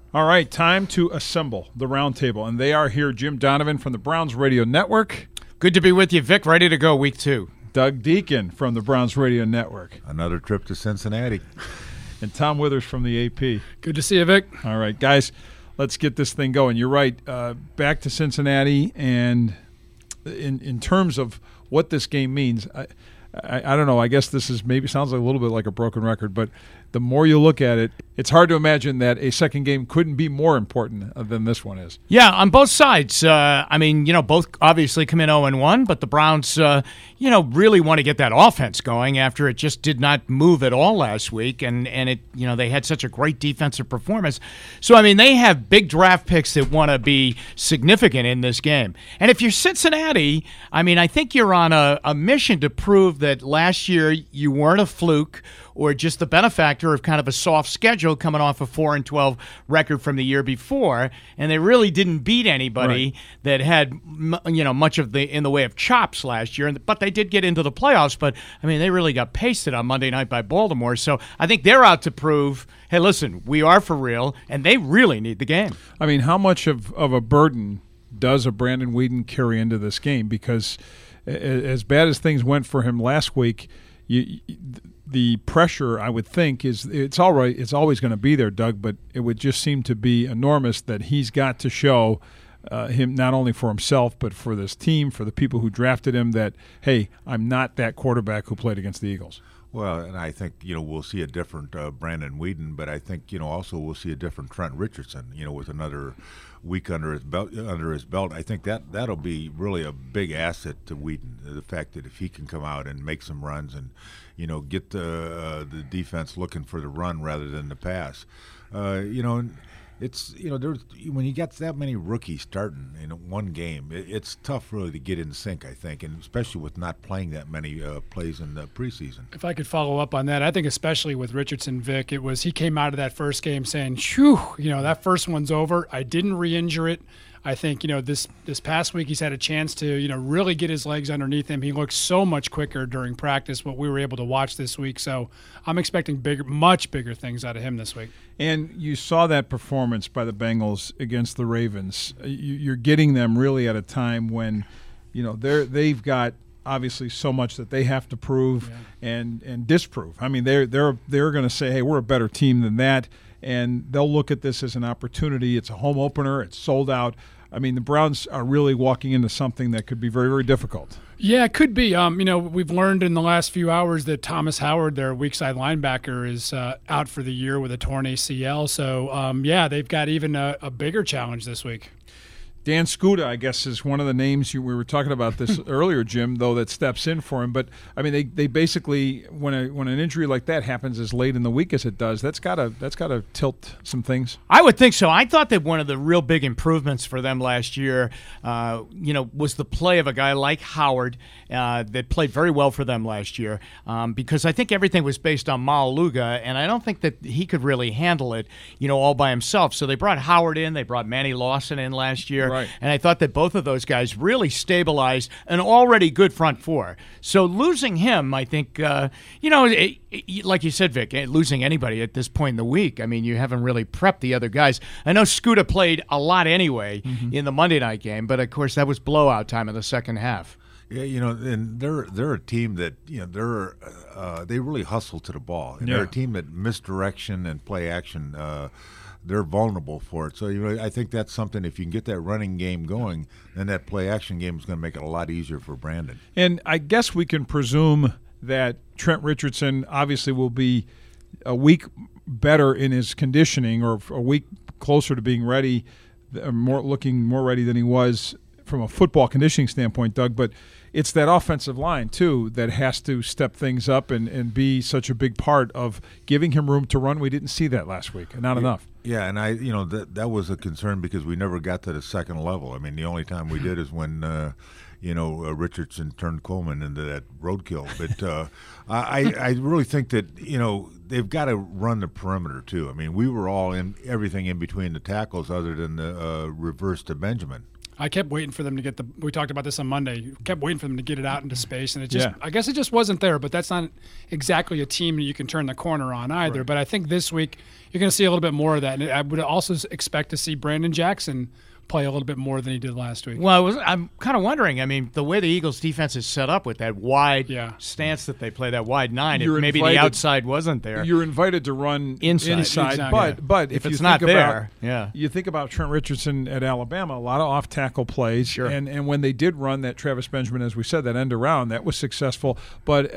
All right, time to assemble the roundtable, and they are here. Jim Donovan from the Browns Radio Network. Good to be with you, Vic. Ready to go week 2. Doug Deacon from the Browns Radio Network. Another trip to Cincinnati. And Tom Withers from the AP. Good to see you, Vic. All right, guys, let's get this thing going. You're right, back to Cincinnati, and in terms of what this game means, I don't know. I guess this is maybe sounds like a little bit like a broken record, but the more you look at it, it's hard to imagine that a second game couldn't be more important than this one is. Yeah, on both sides. Both obviously come in 0-1, but the Browns, really want to get that offense going after it just did not move at all last week, and it, they had such a great defensive performance. So, they have big draft picks that want to be significant in this game. And if you're Cincinnati, I think you're on a mission to prove that last year you weren't a fluke or just the benefactor of kind of a soft schedule coming off a 4-12 record from the year before, and they really didn't beat anybody that had much of in the way of chops last year. But they did get into the playoffs. But they really got pasted on Monday night by Baltimore. So I think they're out to prove, hey, listen, we are for real, and they really need the game. How much of a burden does a Brandon Weeden carry into this game? Because as bad as things went for him last week, the pressure, I would think, it's all right. It's always going to be there, Doug, but it would just seem to be enormous that he's got to show him not only for himself but for this team, for the people who drafted him, that, hey, I'm not that quarterback who played against the Eagles. Well, and I think, we'll see a different Brandon Weeden, but I think, also we'll see a different Trent Richardson, with another week under his belt. I think that'll be really a big asset to Weeden, the fact that if he can come out and make some runs and, get the defense looking for the run rather than the pass. It's there's when you got that many rookies starting in one game, it's tough really to get in sync, I think, and especially with not playing that many plays in the preseason. If I could follow up on that, I think especially with Richardson, Vic, he came out of that first game saying, "Phew, that first one's over. I didn't re-injure it." I think, this past week he's had a chance to, really get his legs underneath him. He looks so much quicker during practice, what we were able to watch this week. So I'm expecting much bigger things out of him this week. And you saw that performance by the Bengals against the Ravens. You're getting them really at a time when, they've got obviously so much that they have to prove and disprove. They're going to say, hey, we're a better team than that. And they'll look at this as an opportunity. It's a home opener. It's sold out. The Browns are really walking into something that could be very, very difficult. Yeah, it could be. We've learned in the last few hours that Thomas Howard, their weak side linebacker, is out for the year with a torn ACL. So, they've got even a bigger challenge this week. Dan Skuta, I guess, is one of the names we were talking about this earlier, Jim, though, that steps in for him. But they basically, when an injury like that happens as late in the week as it does, that's gotta tilt some things. I would think so. I thought that one of the real big improvements for them last year, was the play of a guy like Howard that played very well for them last year, because I think everything was based on Mauluga, and I don't think that he could really handle it, all by himself. So they brought Howard in, they brought Manny Lawson in last year. Right. And I thought that both of those guys really stabilized an already good front four. So losing him, I think, like you said, Vic, losing anybody at this point in the week, you haven't really prepped the other guys. I know Skuta played a lot anyway in the Monday night game, but of course that was blowout time in the second half. Yeah, and they're a team that they really hustle to the ball, and they're a team that misdirection and play action. They're vulnerable for it. So I think that's something, if you can get that running game going, then that play-action game is going to make it a lot easier for Brandon. And I guess we can presume that Trent Richardson obviously will be a week better in his conditioning, or a week closer to being ready, looking more ready than he was from a football conditioning standpoint, Doug. But it's that offensive line, too, that has to step things up and be such a big part of giving him room to run. We didn't see that last week, not enough. Yeah, and that was a concern because we never got to the second level. The only time we did is when Richardson turned Coleman into that roadkill. But I really think that they've got to run the perimeter too. We were all in everything in between the tackles, other than the reverse to Benjamin. I kept waiting for them to get we talked about this on Monday. Kept waiting for them to get it out into space, and it just, I guess it just wasn't there. But that's not exactly a team that you can turn the corner on either. Right. But I think this week you're going to see a little bit more of that, and I would also expect to see Brandon Jackson play a little bit more than he did last week. Well, I'm kind of wondering. I mean, the way the Eagles' defense is set up with that wide stance that they play, that wide 9, maybe the outside wasn't there. You're invited to run inside exactly. but if you it's not think there, you think about Trent Richardson at Alabama, a lot of off-tackle plays, and when they did run that Travis Benjamin, as we said, that end around, that was successful. But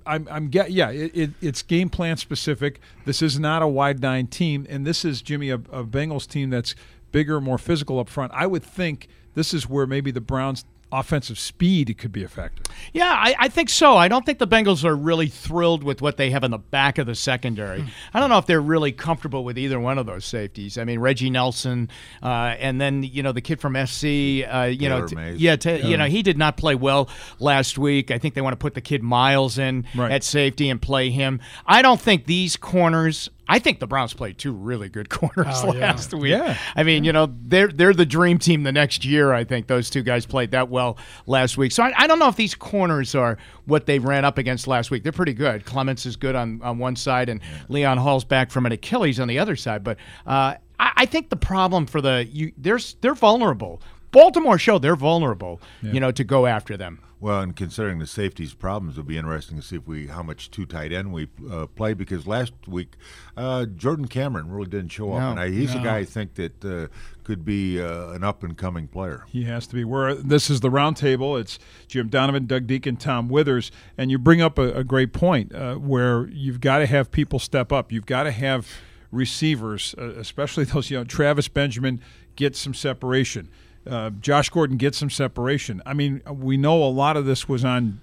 it's game plan specific. This is not a wide 9 team, and this is, Jimmy, a Bengals team that's bigger, more physical up front. I would think this is where maybe the Browns' offensive speed could be effective. Yeah, I think so. I don't think the Bengals are really thrilled with what they have in the back of the secondary. I don't know if they're really comfortable with either one of those safeties. I mean, Reggie Nelson, and then the kid from SC. He did not play well last week. I think they want to put the kid Miles in at safety and play him. I don't think these corners. I think the Browns played 2 really good corners last week. Yeah. I mean, they're the dream team the next year. I think those 2 guys played that well last week. So I don't know if these corners are what they ran up against last week. They're pretty good. Clements is good on one side, and Leon Hall's back from an Achilles on the other side. But I think the problem for they're vulnerable. Baltimore showed they're vulnerable, to go after them. Well, and considering the safeties problems, it'll be interesting to see how much 2 tight end we play, because last week Jordan Cameron really didn't show up, and he's a guy I think that could be an up-and-coming player. He has to be. This is the round table. It's Jim Donovan, Doug Deacon, Tom Withers, and you bring up a great point where you've got to have people step up. You've got to have receivers, especially those, Travis Benjamin, get some separation. Josh Gordon gets some separation. I mean, we know a lot of this was on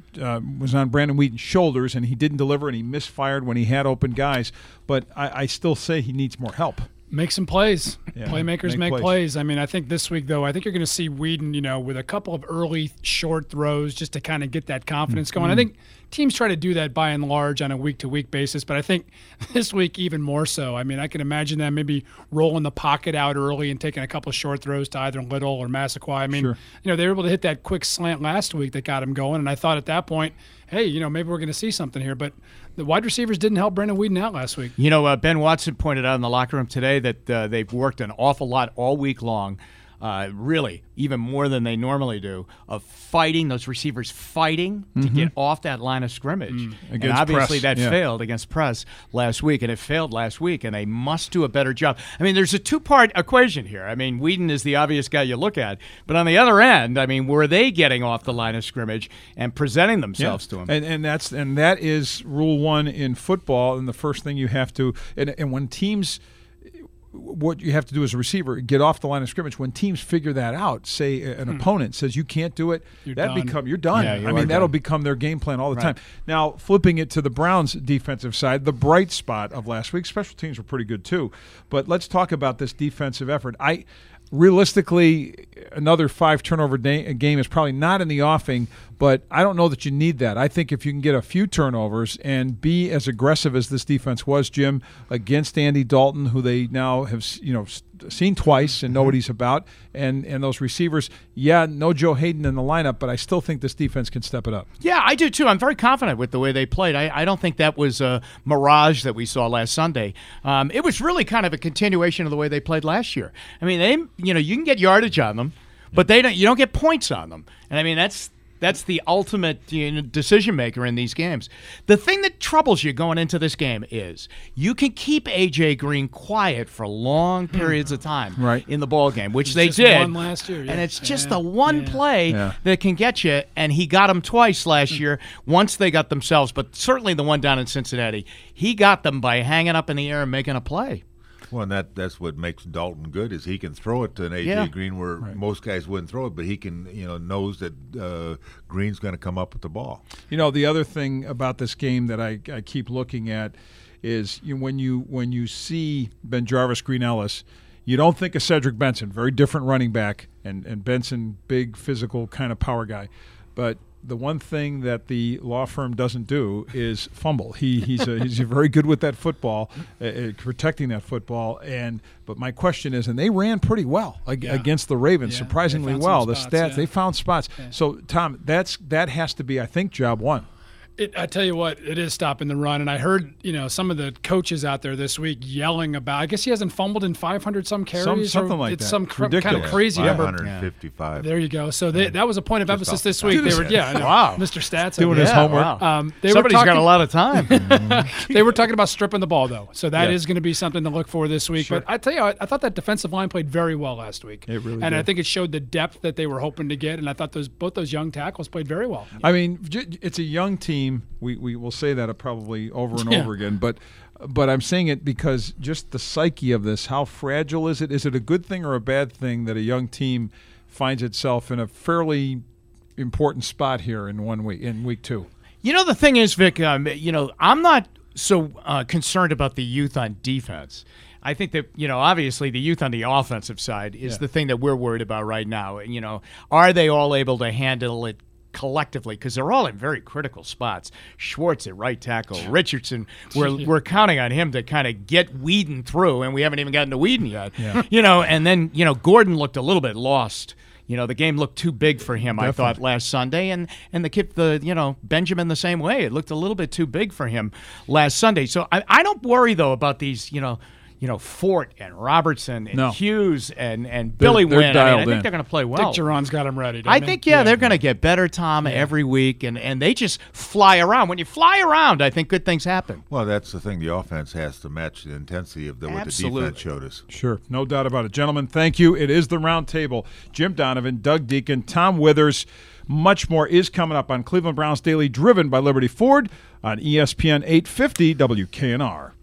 Brandon Wheaton's shoulders, and he didn't deliver, and he misfired when he had open guys. But I still say he needs more help. Make some plays. Playmakers make plays. I mean, I think this week, though, I think you're going to see Whedon, with a couple of early short throws just to kind of get that confidence going. I think teams try to do that by and large on a week-to-week basis, but I think this week even more so. I mean, I can imagine them maybe rolling the pocket out early and taking a couple of short throws to either Little or Massaquoi. I mean, they were able to hit that quick slant last week that got him going, and I thought at that point, hey, maybe we're going to see something here. But the wide receivers didn't help Brandon Whedon out last week. Ben Watson pointed out in the locker room today that they've worked an awful lot all week long, really, even more than they normally do, of fighting, those receivers fighting to get off that line of scrimmage. And obviously that failed against press last week, and it failed last week, and they must do a better job. I mean, there's a 2-part equation here. I mean, Whedon is the obvious guy you look at, but on the other end, I mean, were they getting off the line of scrimmage and presenting themselves to him? And that is rule 1 in football, and the first thing you have to and when teams, what you have to do as a receiver, get off the line of scrimmage. When teams figure that out, say an opponent says you can't do it, you're done. Yeah, that'll become their game plan all the time. Now, flipping it to the Browns' defensive side, the bright spot of last week, special teams were pretty good too. But let's talk about this defensive effort. Realistically, another 5 turnover game is probably not in the offing, but I don't know that you need that. I think if you can get a few turnovers and be as aggressive as this defense was, Jim, against Andy Dalton, who they now have seen twice and know what he's about, and those receivers, no Joe Hayden in the lineup, but I still think this defense can step it up. Yeah, I do too. I'm very confident with the way they played. I don't think that was a mirage that we saw last Sunday. It was really kind of a continuation of the way they played last year. I mean, you can get yardage on them, but you don't get points on them. And I mean, that's the ultimate decision maker in these games. The thing that troubles you going into this game is you can keep A.J. Green quiet for long periods of time in the ball game, which they did. One last year, and it's just the one play that can get you, and he got them twice last year, once they got themselves, but certainly the one down in Cincinnati, he got them by hanging up in the air and making a play. Well, and that's what makes Dalton good, is he can throw it to an A.J. Green where most guys wouldn't throw it, but he can, knows that Green's going to come up with the ball. The other thing about this game that I keep looking at is when you see BenJarvus, Green Ellis, you don't think of Cedric Benson, very different running back, and Benson, big physical kind of power guy. But the one thing that the law firm doesn't do is fumble. He's very good with that football, protecting that football. But my question is, and they ran pretty well against the Ravens, surprisingly well. The stats, they found spots. Yeah. So, Tom, that has to be, I think, job one. I tell you what, it is stopping the run. And I heard, some of the coaches out there this week yelling about, I guess he hasn't fumbled in 500-some carries. Something like that. It's some kind of crazy number. 555. There you go. So that was a point of emphasis this week. They were, wow. Mr. Stats. Doing his homework. Wow. Somebody's got a lot of time. They were talking about stripping the ball, though. So that is going to be something to look for this week. Sure. But I tell you, I thought that defensive line played very well last week. It really and did. I think it showed the depth that they were hoping to get. And I thought both those young tackles played very well. I mean, it's a young team. We will say that probably over and over again, but I'm saying it because just the psyche of this, how fragile is it? Is it a good thing or a bad thing that a young team finds itself in a fairly important spot here in week 2? The thing is, Vic, I'm not so concerned about the youth on defense. I think that, obviously the youth on the offensive side is the thing that we're worried about right now. Are they all able to handle it collectively, because they're all in very critical spots. Schwartz at right tackle, Richardson, we're counting on him to kind of get Whedon through, and we haven't even gotten to Whedon yet. Yeah. And then Gordon looked a little bit lost. The game looked too big for him. Definitely. I thought last Sunday, and the kid, Benjamin the same way. It looked a little bit too big for him last Sunday. So I don't worry though about these Fort and Robertson and Hughes and Billy Wynn. I think they're going to play well. Dick Geron's got them ready. I think, they're going to get better, Tom, every week, and they just fly around. When you fly around, I think good things happen. Well, that's the thing. The offense has to match the intensity of what the defense showed us. Sure, no doubt about it. Gentlemen, thank you. It is the Round Table. Jim Donovan, Doug Deacon, Tom Withers. Much more is coming up on Cleveland Browns Daily, driven by Liberty Ford on ESPN 850 WKNR.